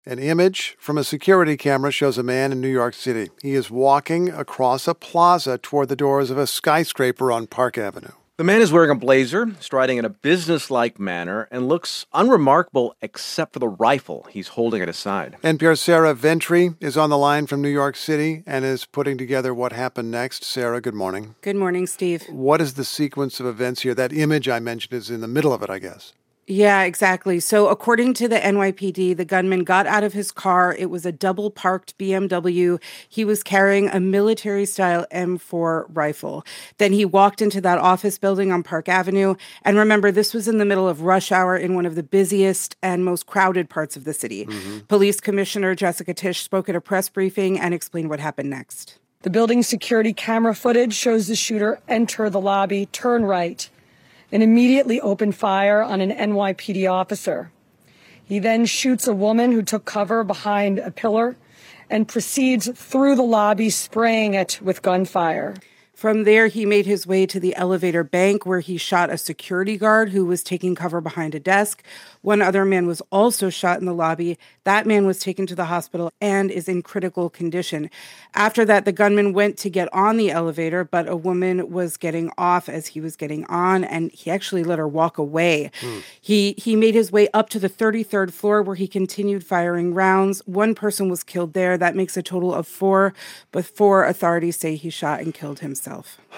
An image from a security camera shows a man in New York City. He is walking across a plaza toward the doors of a skyscraper on Park Avenue. The man is wearing a blazer, striding in a business-like manner, and looks unremarkable except for the rifle he's holding at his side. NPR's Sarah Ventre is on the line from New York City and is putting together what happened next. Sarah, good morning. Good morning, Steve. What is the sequence of events here? That image I mentioned is in the middle of it, I guess. Yeah, exactly. So according to the NYPD, the gunman got out of his car. It was a double-parked BMW. He was carrying a military-style M4 rifle. Then he walked into that office building on Park Avenue. And remember, this was in the middle of rush hour in one of the busiest and most crowded parts of the city. Police Commissioner Jessica Tisch spoke at a press briefing and explained what happened next. The building's security camera footage shows the shooter enter the lobby, turn right, and immediately opened fire on an NYPD officer. He then shoots a woman who took cover behind a pillar and proceeds through the lobby, spraying it with gunfire. From there, he made his way to the elevator bank where he shot a security guard who was taking cover behind a desk. One other man was also shot in the lobby. That man was taken to the hospital and is in critical condition. After that, the gunman went to get on the elevator, but a woman was getting off as he was getting on, and he actually let her walk away. He made his way up to the 33rd floor where he continued firing rounds. One person was killed there. That makes a total of 4, but 4 authorities say he shot and killed himself.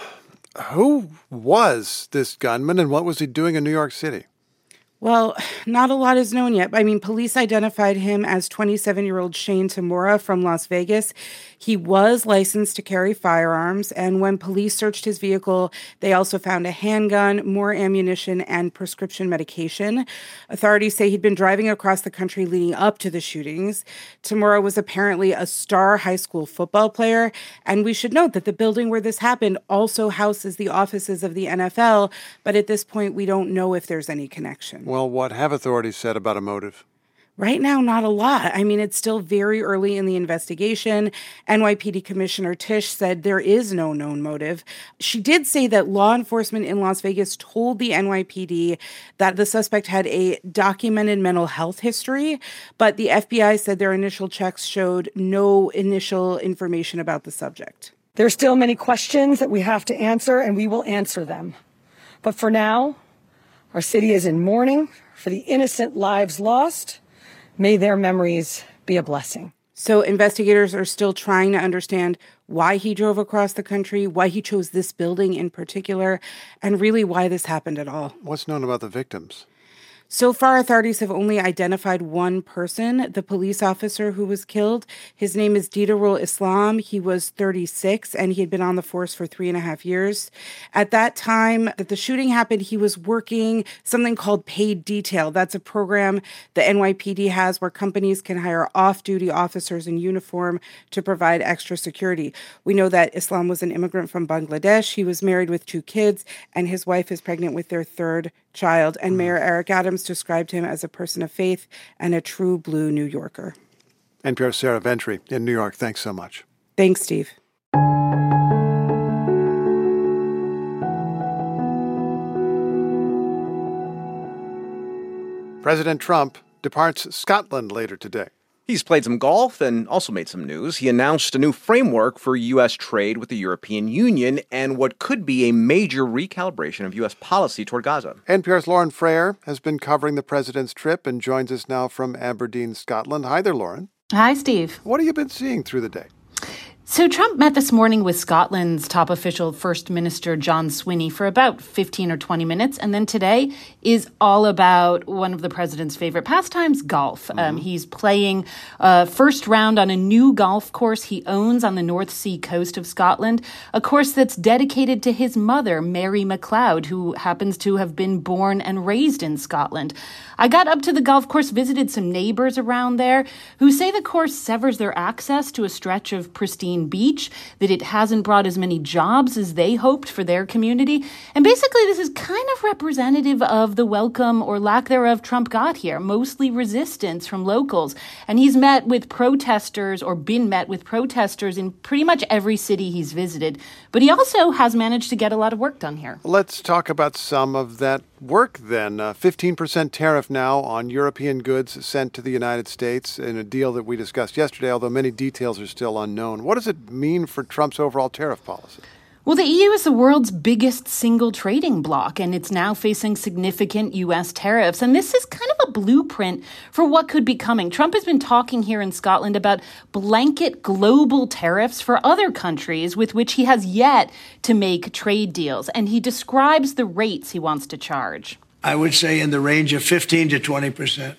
Who was this gunman and what was he doing in New York City? Well, not a lot is known yet. I mean, police identified him as 27-year-old Shane Tamura from Las Vegas. He was licensed to carry firearms, and when police searched his vehicle, they also found a handgun, more ammunition, and prescription medication. Authorities say he'd been driving across the country leading up to the shootings. Tamura was apparently a star high school football player, and we should note that the building where this happened also houses the offices of the NFL, but at this point, we don't know if there's any connection. Well, what have authorities said about a motive? Right now, not a lot. I mean, it's still very early in the investigation. NYPD Commissioner Tisch said there is no known motive. She did say that law enforcement in Las Vegas told the NYPD that the suspect had a documented mental health history, but the FBI said their initial checks showed no initial information about the subject. There's still many questions that we have to answer, and we will answer them. But for now, our city is in mourning for the innocent lives lost. May their memories be a blessing. So investigators are still trying to understand why he drove across the country, why he chose this building in particular, and really why this happened at all. What's known about the victims? So far, authorities have only identified one person, the police officer who was killed. His name is Didarul Islam. He was 36, and he had been on the force for 3.5 years. At that time that the shooting happened, he was working something called paid detail. That's a program the NYPD has where companies can hire off-duty officers in uniform to provide extra security. We know that Islam was an immigrant from Bangladesh. He was married with 2 kids, and his wife is pregnant with their 3rd child. And Mayor Eric Adams described him as a person of faith and a true blue New Yorker. NPR's Sarah Ventre in New York. Thanks so much. Thanks, Steve. President Trump departs Scotland later today. He's played some golf and also made some news. He announced a new framework for U.S. trade with the European Union and what could be a major recalibration of U.S. policy toward Gaza. NPR's Lauren Frayer has been covering the president's trip and joins us now from Aberdeen, Scotland. Hi there, Lauren. Hi, Steve. What have you been seeing through the day? So Trump met this morning with Scotland's top official, First Minister John Swinney, for about 15 or 20 minutes. And then today is all about one of the president's favorite pastimes, golf. He's playing first round on a new golf course he owns on the North Sea coast of Scotland, a course that's dedicated to his mother, Mary McLeod, who happens to have been born and raised in Scotland. I got up to the golf course, visited some neighbors around there who say the course severs their access to a stretch of pristine beach, that it hasn't brought as many jobs as they hoped for their community. And basically, this is kind of representative of the welcome or lack thereof Trump got here, mostly resistance from locals. And he's met with protesters or been met with protesters in pretty much every city he's visited. But he also has managed to get a lot of work done here. Let's talk about some of that work then? 15% tariff now on European goods sent to the United States in a deal that we discussed yesterday, although many details are still unknown. What does it mean for Trump's overall tariff policy? Well, the EU is the world's biggest single trading bloc, and it's now facing significant U.S. tariffs. And this is kind of a blueprint for what could be coming. Trump has been talking here in Scotland about blanket global tariffs for other countries with which he has yet to make trade deals. And he describes the rates he wants to charge. I would say in the range of 15 to 20%.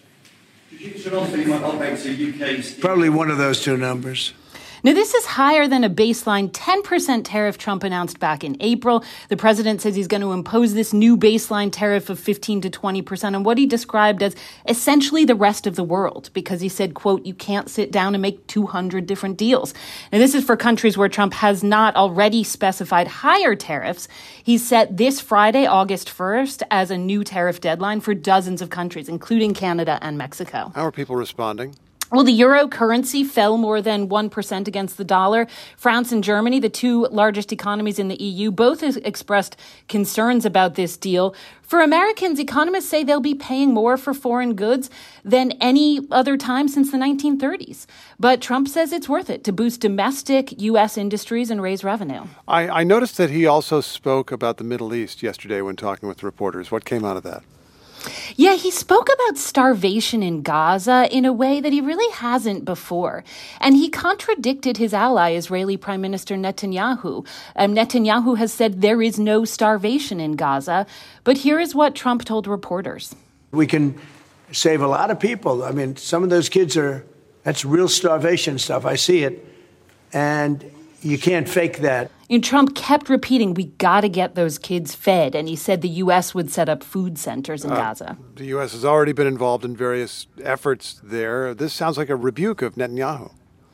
Probably one of those two numbers. Now, this is higher than a baseline 10% tariff Trump announced back in April. The president says he's going to impose this new baseline tariff of 15 to 20% on what he described as essentially the rest of the world, because he said, quote, you can't sit down and make 200 different deals. Now, this is for countries where Trump has not already specified higher tariffs. He set this Friday, August 1st, as a new tariff deadline for dozens of countries, including Canada and Mexico. How are people responding? Well, the euro currency fell more than 1% against the dollar. France and Germany, the two largest economies in the EU, both expressed concerns about this deal. For Americans, economists say they'll be paying more for foreign goods than any other time since the 1930s. But Trump says it's worth it to boost domestic U.S. industries and raise revenue. I noticed that he also spoke about the Middle East yesterday when talking with reporters. What came out of that? Yeah, he spoke about starvation in Gaza in a way that he really hasn't before. And he contradicted his ally, Israeli Prime Minister Netanyahu. Netanyahu has said there is no starvation in Gaza. But here is what Trump told reporters. We can save a lot of people. I mean, some of those kids that's real starvation stuff. I see it. And you can't fake that. And Trump kept repeating, we got to get those kids fed. And he said the U.S. would set up food centers in Gaza. The U.S. has already been involved in various efforts there. This sounds like a rebuke of Netanyahu.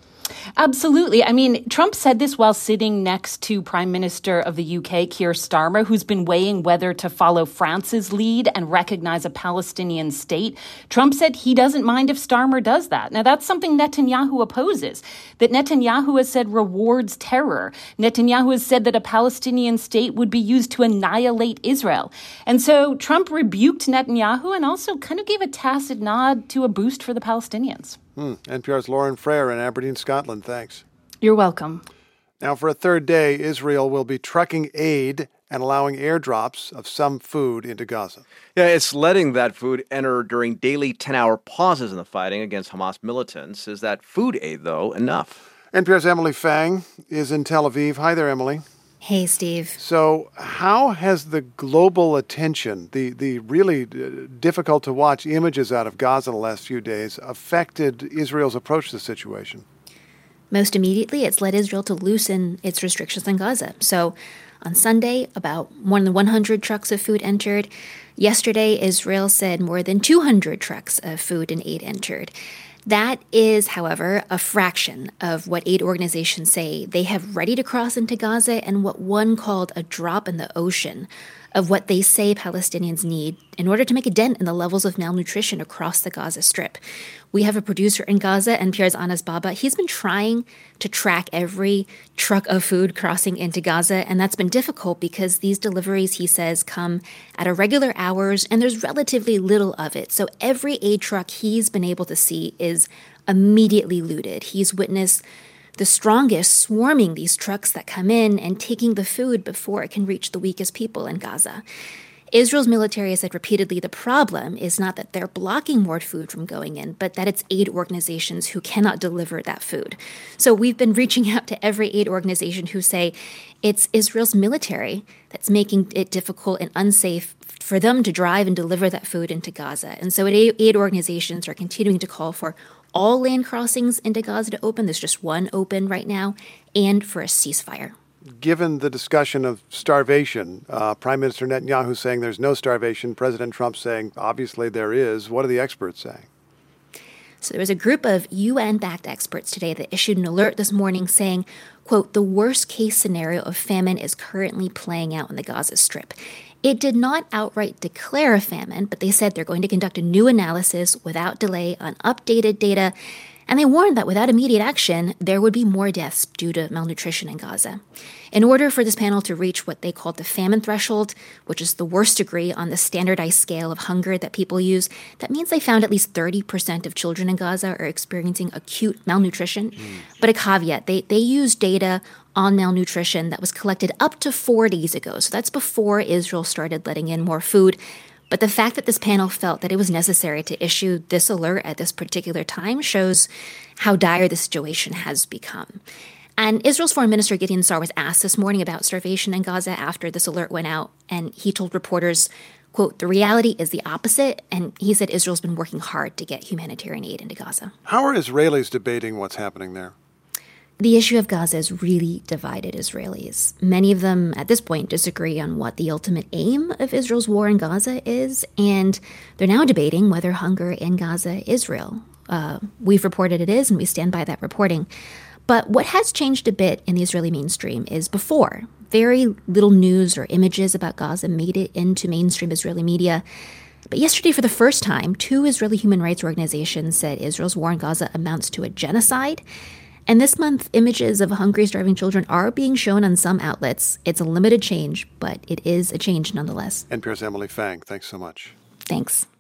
Absolutely. I mean, Trump said this while sitting next to Prime Minister of the UK, Keir Starmer, who's been weighing whether to follow France's lead and recognize a Palestinian state. Trump said he doesn't mind if Starmer does that. Now, that's something Netanyahu opposes, that Netanyahu has said rewards terror. Netanyahu has said that a Palestinian state would be used to annihilate Israel. And so Trump rebuked Netanyahu and also kind of gave a tacit nod to a boost for the Palestinians. NPR's Lauren Frere in Aberdeen, Scotland. Thanks. You're welcome. Now, for a third day, Israel will be trucking aid and allowing airdrops of some food into Gaza. Yeah, it's letting that food enter during daily 10-hour pauses in the fighting against Hamas militants. Is that food aid, though, enough? NPR's Emily Fang is in Tel Aviv. Hi there, Emily. Hey, Steve. So how has the global attention, the really difficult to watch images out of Gaza in the last few days, affected Israel's approach to the situation? Most immediately, it's led Israel to loosen its restrictions on Gaza. So on Sunday, about more than 100 trucks of food entered. Yesterday, Israel said more than 200 trucks of food and aid entered. That is, however, a fraction of what aid organizations say they have ready to cross into Gaza and what one called a drop in the ocean of what they say Palestinians need in order to make a dent in the levels of malnutrition across the Gaza Strip. We have a producer in Gaza, NPR's Anas Baba. He's been trying to track every truck of food crossing into Gaza, and that's been difficult because these deliveries, he says, come at irregular hours, and there's relatively little of it. So every aid truck he's been able to see is immediately looted. He's witnessed the strongest swarming these trucks that come in and taking the food before it can reach the weakest people in Gaza. Israel's military has said repeatedly the problem is not that they're blocking more food from going in, but that it's aid organizations who cannot deliver that food. So we've been reaching out to every aid organization who say it's Israel's military that's making it difficult and unsafe for them to drive and deliver that food into Gaza. And so aid organizations are continuing to call for all land crossings into Gaza to open. There's just one open right now, and for a ceasefire. Given the discussion of starvation, Prime Minister Netanyahu saying there's no starvation, President Trump saying obviously there is. What are the experts saying? So there was a group of UN-backed experts today that issued an alert this morning saying, quote, the worst-case scenario of famine is currently playing out in the Gaza Strip. It did not outright declare a famine, but they said they're going to conduct a new analysis without delay on updated data. And they warned that without immediate action, there would be more deaths due to malnutrition in Gaza. In order for this panel to reach what they called the famine threshold, which is the worst degree on the standardized scale of hunger that people use, that means they found at least 30% of children in Gaza are experiencing acute malnutrition. But a caveat, they used data on malnutrition that was collected up to 4 days ago. So that's before Israel started letting in more food. But the fact that this panel felt that it was necessary to issue this alert at this particular time shows how dire the situation has become. And Israel's Foreign Minister Gideon Sa'ar was asked this morning about starvation in Gaza after this alert went out, and he told reporters, quote, "The reality is the opposite," and he said Israel's been working hard to get humanitarian aid into Gaza. How are Israelis debating what's happening there? The issue of Gaza has really divided Israelis. Many of them, at this point, disagree on what the ultimate aim of Israel's war in Gaza is, and they're now debating whether hunger in Gaza is real. We've reported it is, and we stand by that reporting. But what has changed a bit in the Israeli mainstream is before, very little news or images about Gaza made it into mainstream Israeli media. But yesterday, for the first time, 2 Israeli human rights organizations said Israel's war in Gaza amounts to a genocide. And this month, images of hungry, starving children are being shown on some outlets. It's a limited change, but it is a change nonetheless. NPR's Emily Fang, thanks so much. Thanks.